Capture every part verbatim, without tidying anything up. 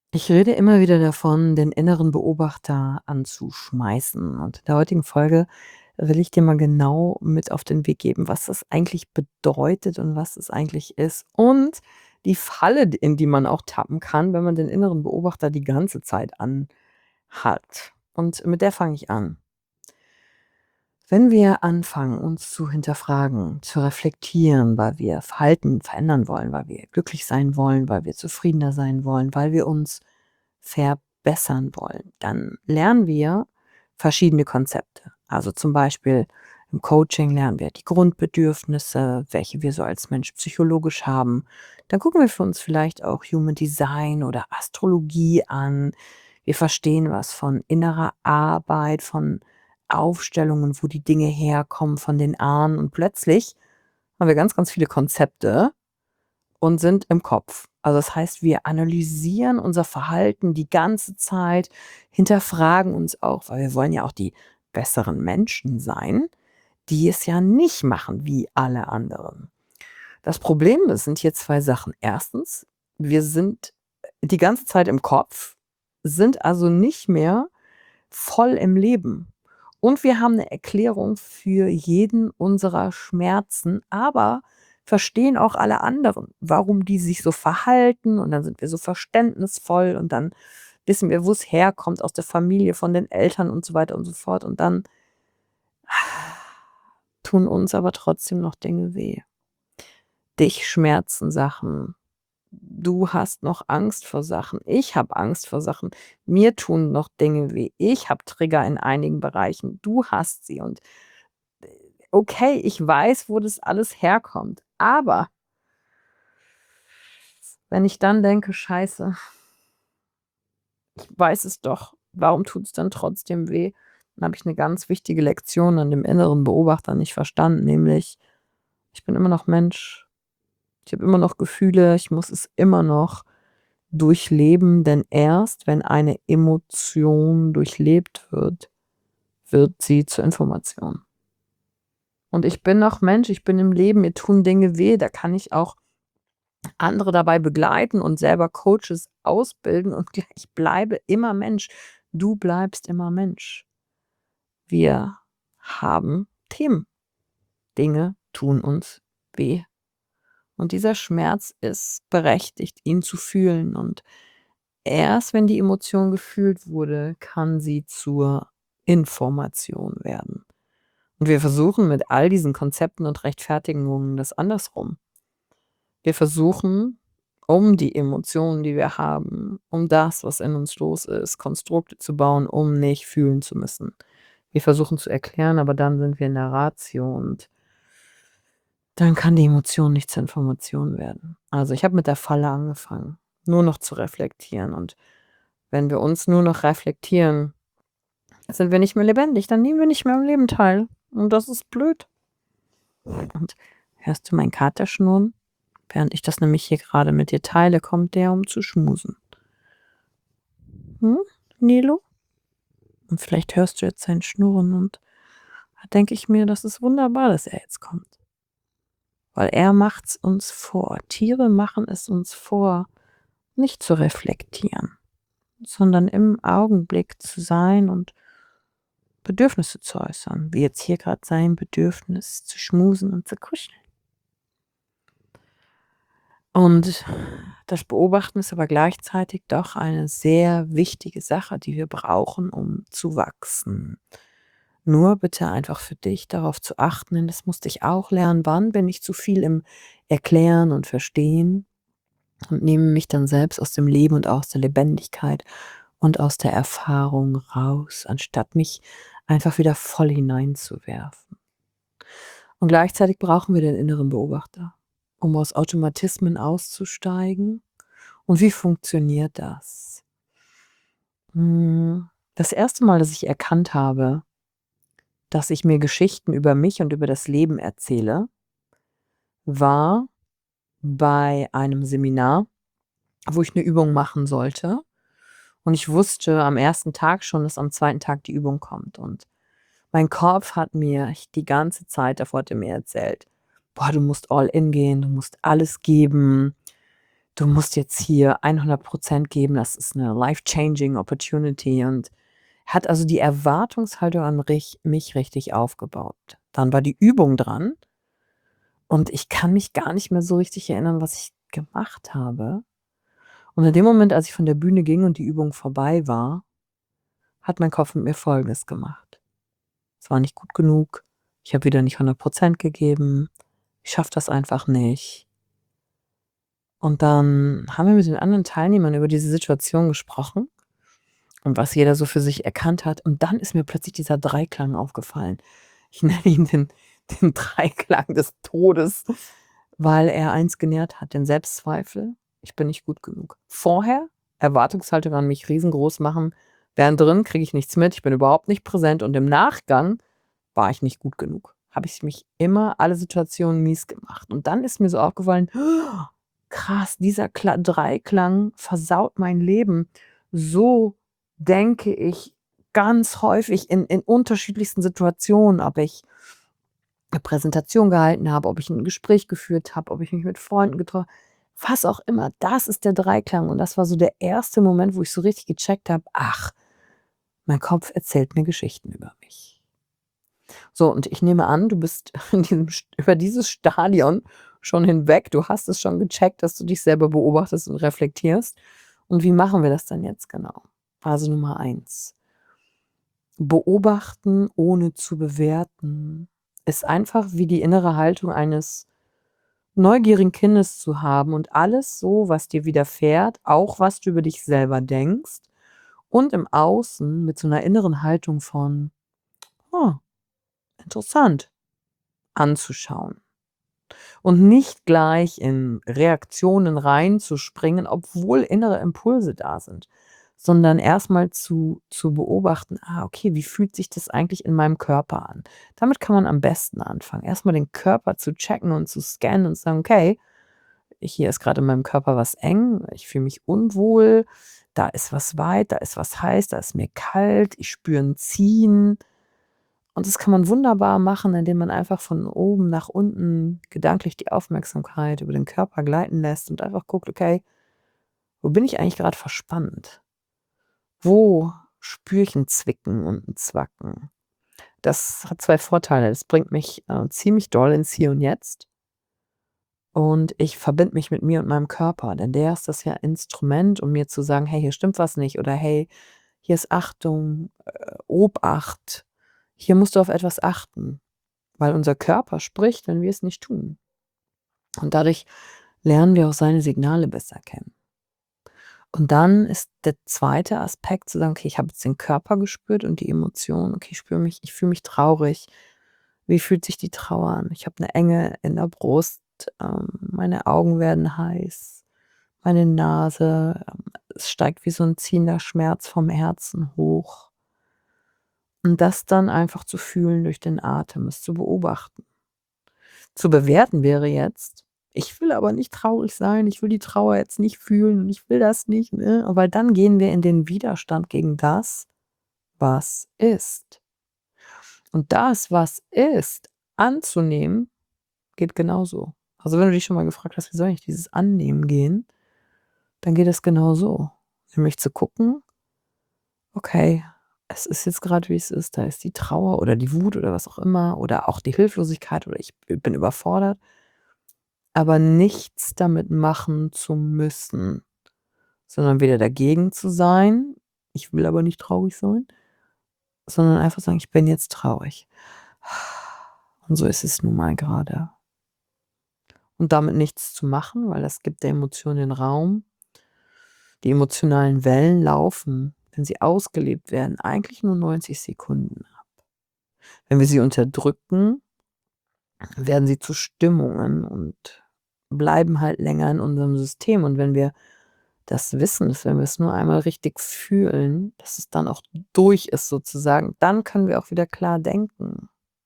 Ich rede immer wieder davon, den inneren Beobachter anzuschmeißen. Und in der heutigen Folge will ich dir mal genau mit auf den Weg geben, was das eigentlich bedeutet und was es eigentlich ist. Und die Falle, d in die man auch tappen kann, wenn man den inneren Beobachter die ganze Zeit anhat. Und mit der fange ich an. Wenn wir anfangen, uns zu hinterfragen, zu reflektieren, weil wir Verhalten verändern wollen, weil wir glücklich sein wollen, weil wir zufriedener sein wollen, weil wir uns verbessern wollen, dann lernen wir verschiedene Konzepte. Also zum Beispiel im Coaching lernen wir die Grundbedürfnisse, welche wir so als Mensch psychologisch haben. Dann gucken wir für uns vielleicht auch Human Design oder Astrologie an. Wir verstehen was von innerer Arbeit, von Aufstellungen, wo die Dinge herkommen, von den Ahnen. Und plötzlich haben wir ganz, ganz viele Konzepte und sind im Kopf. Also, das heißt, wir analysieren unser Verhalten die ganze Zeit, hinterfragen uns auch, weil wir wollen ja auch die besseren Menschen sein, die es ja nicht machen wie alle anderen. Das Problem ist sind hier zwei Sachen. Erstens, wir sind die ganze Zeit im Kopf, sind also nicht mehr voll im Leben. Und wir haben 'ne Erklärung für jeden unserer Schmerzen, aber verstehen auch alle anderen, warum die sich so verhalten, und dann sind wir so verständnisvoll und dann wissen wir, wo's herkommt aus der Familie, von den Eltern und so weiter und so fort. Und dann tun uns aber trotzdem noch Dinge weh. Dich schmerzen Sachen. Du hast noch Angst vor Sachen. Ich habe Angst vor Sachen. Mir tun noch Dinge weh. Ich habe Trigger in einigen Bereichen. Du hast sie und, äh, okay, ich weiß, wo das alles herkommt, aber wenn ich dann denke: „Scheiße“ „ich weiß es doch, warum tut's dann trotzdem weh?“ Dann habe ich 'ne ganz wichtige Lektion an dem inneren Beobachter nicht verstanden, nämlich: Ich bin immer noch Mensch. Ich habe immer noch Gefühle. Ich muss es immer noch durchleben, denn erst wenn eine Emotion durchlebt wird, wird sie zur Information. Und ich bin noch Mensch, ich bin im Leben, mir tun Dinge weh, da kann ich auch andere dabei begleiten und selber Coaches ausbilden und ich bleibe immer Mensch. Du bleibst immer Mensch. Wir haben Themen. Dinge tun uns weh. Und dieser Schmerz ist berechtigt, ihn zu fühlen. Und erst wenn die Emotion gefühlt wurde, kann sie zur Information werden. Und wir versuchen mit all diesen Konzepten und Rechtfertigungen das andersrum. Wir versuchen, um die Emotionen, die wir haben, um das, was in uns los ist, Konstrukte zu bauen, um nicht fühlen zu müssen. Wir versuchen zu erklären, aber dann sind wir in der Ratio und dann kann die Emotion nicht zur Information werden. Also, ich habe mit der Falle angefangen, nur noch zu reflektieren. Und wenn wir uns nur noch reflektieren, sind wir nicht mehr lebendig, dann nehmen wir nicht mehr am Leben teil. Und das ist blöd. Und hörst du meinen Kater schnurren? Während ich das nämlich hier grade mit dir teile, kommt der, um zu schmusen. Hm, Nilo? Und vielleicht hörst du jetzt sein Schnurren und da denke ich mir, das ist wunderbar, dass er jetzt kommt. Weil er macht's uns vor. Tiere machen es uns vor, nicht zu reflektieren, sondern im Augenblick zu sein und Bedürfnisse zu äußern, wie jetzt hier grad sein Bedürfnis zu schmusen und zu kuscheln. Und das Beobachten ist aber gleichzeitig doch eine sehr wichtige Sache, die wir brauchen, um zu wachsen. Nur bitte einfach für dich darauf zu achten, denn das musste ich auch lernen, wann bin ich zu viel im Erklären und Verstehen und nehme mich dann selbst aus dem Leben und aus der Lebendigkeit und aus der Erfahrung raus, anstatt mich einfach wieder voll hineinzuwerfen. Und gleichzeitig brauchen wir den inneren Beobachter, um aus Automatismen auszusteigen. Und wie funktioniert das? Hm, das erste Mal, dass ich erkannt habe dass ich mir Geschichten über mich und über das Leben erzähle war bei einem Seminar, wo ich 'ne Übung machen sollte. Und ich wusste am ersten Tag schon, dass am zweiten Tag die Übung kommt. Und mein Kopf hat mir ich die ganze Zeit davor hat er mir erzählt: „Boah, du musst all in gehen, du musst alles geben. du musst jetzt hier hundert Prozent geben, das ist 'ne life-changing opportunity und hat also die Erwartungshaltung an rich mich richtig aufgebaut. Dann war die Übung dran und ich kann mich gar nicht mehr so richtig erinnern, was ich gemacht habe. Und in dem Moment, als ich von der Bühne ging und die Übung vorbei war, hat mein Kopf mit mir Folgendes gemacht: „Es war nicht gut genug. Ich habe wieder nicht hundert Prozent gegeben. Ich schaffe das einfach nicht.“ Und dann haben wir mit den anderen Teilnehmern über diese Situation gesprochen und was jeder so für sich erkannt hat. Und dann ist mir plötzlich dieser Dreiklang aufgefallen. Ich nenne ihn den den Dreiklang des Todes, weil er eins genährt hat, den Selbstzweifel: „Ich bin nicht gut genug.“ Vorher Erwartungshaltung an mich riesengroß machen, währendderin kriege ich nichts mit, ich bin überhaupt nicht präsent und im Nachgang war ich nicht gut genug. Habe ich mich immer alle Situationen mies gemacht. Und dann ist mir so aufgefallen: „Krass, dieser Kla Dreiklang versaut mein Leben.“ So denke ich ganz häufig in in unterschiedlichsten Situationen, ob ich 'ne Präsentation gehalten habe, ob ich 'n Gespräch geführt habe, ob ich mich mit Freunden getro was auch immer. Das ist der Dreiklang und das war so der erste Moment, wo ich so richtig gecheckt habe: „Ach, mein Kopf erzählt mir Geschichten über mich.“ So, und ich nehme an, du bist in diesem St über dieses Stadion schon hinweg. Du hast es schon gecheckt, dass du dich selber beobachtest und reflektierst. Und wie machen wir das denn jetzt genau? Phase Nummer eins: Beobachten, ohne zu bewerten, ist einfach wie die innere Haltung eines neugierigen Kindes zu haben und alles so, was dir widerfährt, auch was du über dich selber denkst und im Außen mit so 'ner inneren Haltung von: „Oh, interessant“, anzuschauen. Und nicht gleich in Reaktionen reinzuspringen, obwohl innere Impulse da sind, sondern erst mal zu zu beobachten: „Ah, okay, wie fühlt sich das eigentlich in meinem Körper an?“ Damit kann man am besten anfangen, erst mal den Körper zu checken und zu scannen und zu sagen: „Okay, hier ist grade in meinem Körper was eng, ich fühle mich unwohl, da ist was weit, da ist was heiß, da ist mir kalt, ich spüre 'n Ziehen.“ Und das kann man wunderbar machen, indem man einfach von oben nach unten gedanklich die Aufmerksamkeit über den Körper gleiten lässt und einfach guckt: „Okay, wo bin ich eigentlich grad verspannt? Wo spüre ich 'n Zwicken und 'n Zwacken?“ Das hat zwei Vorteile. Das bringt mich, äh, ziemlich doll ins Hier und Jetzt und ich verbinde mich mit mir und meinem Körper, denn der ist das ja Instrument, um mir zu sagen: „Hey, hier stimmt was nicht“ oder „Hey, hier ist Achtung, äh, Obacht, hier musst du auf etwas achten“, weil unser Körper spricht, wenn wir es nicht tun. Und dadurch lernen wir auch seine Signale besser kennen. Und dann ist der zweite Aspekt zu sagen: „Okay, ich habe jetzt den Körper gespürt und die Emotionen. Okay, ich spüre mich ich fühle mich traurig. Wie fühlt sich die Trauer an? Ich habe 'ne Enge in der Brust, ähm, meine Augen werden heiß, meine Nase, ähm es steigt wie so 'n ziehender Schmerz vom Herzen hoch.“ Und das dann einfach zu fühlen durch den Atem, es zu beobachten. Zu bewerten wäre jetzt: „Ich will aber nicht traurig sein, ich will die Trauer jetzt nicht fühlen und ich will das nicht, ne?“ Weil dann gehen wir in den Widerstand gegen das, was ist. Und das, was ist, anzunehmen, geht genauso. Also, wenn du dich schon mal gefragt hast: „Wie soll ich dieses Annehmen gehen?“ Dann geht es genau so, nämlich zu gucken: „Okay, es ist jetzt grad, wie es ist. Da ist die Trauer oder die Wut oder was auch immer oder auch die Hilflosigkeit oder ich b bin überfordert.“ Aber nichts damit machen zu müssen, sondern weder dagegen zu sein: „Ich will aber nicht traurig sein“, sondern einfach sagen: „Ich bin jetzt traurig. Und so ist es nun mal grade.“ Und damit nichts zu machen, weil das gibt der Emotion den Raum. Die emotionalen Wellen laufen, wenn sie ausgelebt werden, eigentlich nur neunzig Sekunden ab. Wenn wir sie unterdrücken, werden sie zu Stimmungen und bleiben halt länger in unserem System. Und wenn wir das wissen, dass wenn wir es nur einmal richtig fühlen, dass es dann auch durch ist sozusagen, dann können wir auch wieder klar denken.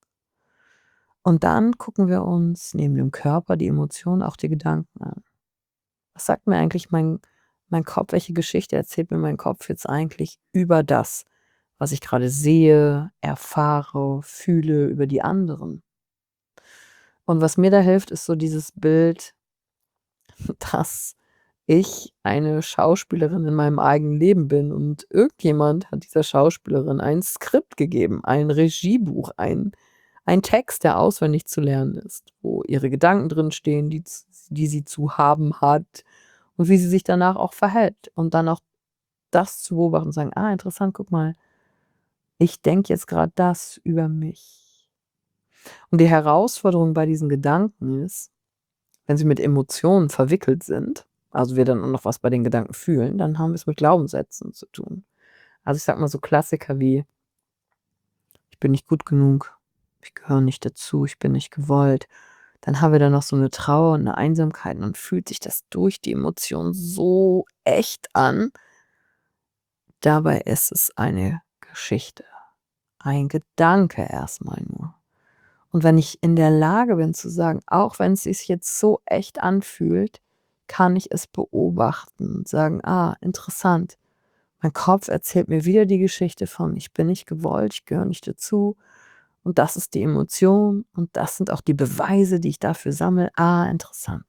Und dann gucken wir uns neben dem Körper, die Emotionen, auch die Gedanken an. Was sagt mir eigentlich mein mein Kopf? Welche Geschichte erzählt mir mein Kopf jetzt eigentlich über das, was ich grade sehe, erfahre, fühle über die anderen? Und was mir da hilft, ist so dieses Bild, dass ich eine Schauspielerin in meinem eigenen Leben bin und irgendjemand hat dieser Schauspielerin ein Skript gegeben, ein Regiebuch, ein ein Text, der auswendig zu lernen ist, wo ihre Gedanken drinstehen, die z die sie zu haben hat und wie sie sich danach auch verhält. Und dann auch das zu beobachten und sagen: „Ah, interessant, guck mal, ich denke jetzt grad das über mich.“ Und die Herausforderung bei diesen Gedanken ist, wenn sie mit Emotionen verwickelt sind, also wir dann auch noch was bei den Gedanken fühlen, dann haben wir's mit Glaubenssätzen zu tun. Also, ich sage mal so Klassiker wie „Ich bin nicht gut genug, ich gehöre nicht dazu, ich bin nicht gewollt.“ Dann haben wir da noch so 'ne Trauer und 'ne Einsamkeit und dann fühlt sich das durch die Emotion so echt an. Dabei ist es eine Geschichte, ein Gedanke erst mal nur. Und wenn ich in der Lage bin zu sagen: „Auch wenn's sich jetzt so echt anfühlt, kann ich es beobachten und sagen: ‚Ah, interessant. Mein Kopf erzählt mir wieder die Geschichte von: Ich bin nicht gewollt, ich gehöre nicht dazu. Und das ist die Emotion und das sind auch die Beweise, die ich dafür sammle. Ah, interessant.‘“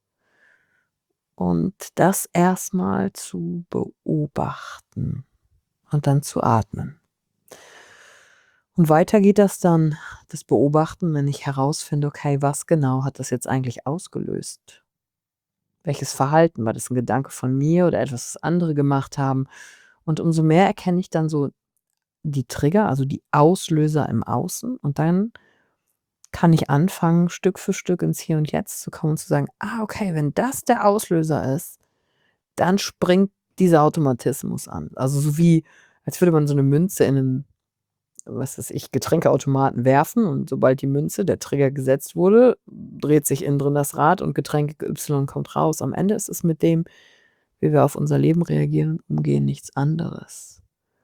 Und das erst mal zu beobachten und dann zu atmen. Und weiter geht das dann das Beobachten, wenn ich herausfinde: „Okay, was genau hat das jetzt eigentlich ausgelöst? Welches Verhalten? War das 'n Gedanke von mir oder etwas, was andere gemacht haben?“ Und umso mehr erkenne ich dann so die Trigger, also die Auslöser im Außen und dann kann ich anfangen, Stück für Stück ins Hier und Jetzt zu kommen und zu sagen: „Ah, okay, wenn das der Auslöser ist, dann springt dieser Automatismus an.“ Also, so wie als würde man so 'ne Münze in 'nen, was weiß ich, Getränkeautomaten werfen und sobald die Münze, der Trigger gesetzt wurde, dreht sich innen drin das Rad und Getränk Y kommt raus. Am Ende ist es mit dem, wie wir auf unser Leben reagieren und umgehen, nichts anderes.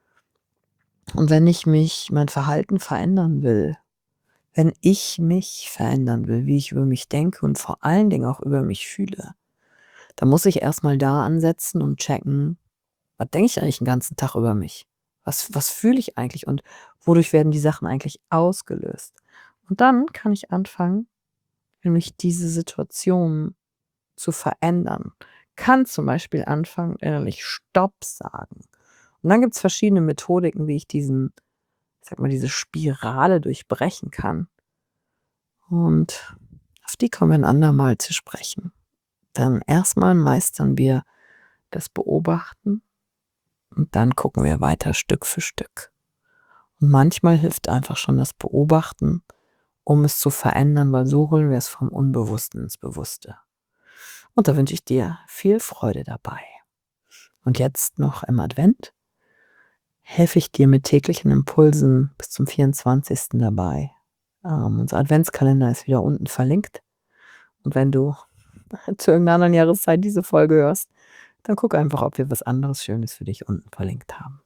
Und wenn ich mich mein Verhalten verändern will, wenn ich mich verändern will, wie ich über mich denke und vor allen Dingen auch über mich fühle, dann muss ich erst mal da ansetzen und checken: „Was denke ich eigentlich 'n ganzen Tag über mich? Was was fühle ich eigentlich und wodurch werden die Sachen eigentlich ausgelöst?“ Und dann kann ich anfangen, nämlich diese Situation zu verändern. Kann zum Beispiel anfangen, innerlich „Stopp“ sagen. Und dann gibt's verschiedene Methodiken, wie ich diesen ich sage mal, diese Spirale durchbrechen kann. Und auf die kommen wir 'n andermal zu sprechen. Dann erst mal meistern wir das Beobachten und dann gucken wir weiter Stück für Stück. Und manchmal hilft einfach schon das Beobachten, um es zu verändern, weil so holen wir es vom Unbewussten ins Bewusste. Und da wünsche ich dir viel Freude dabei. Und jetzt noch im Advent helfe ich dir mit täglichen Impulsen bis zum vierundzwanzigsten dabei. Ähm, unser Adventskalender ist wieder unten verlinkt. Und wenn du zu irgend 'ner anderen Jahreszeit diese Folge hörst, dann guck einfach, ob wir was anderes Schönes für dich unten verlinkt haben.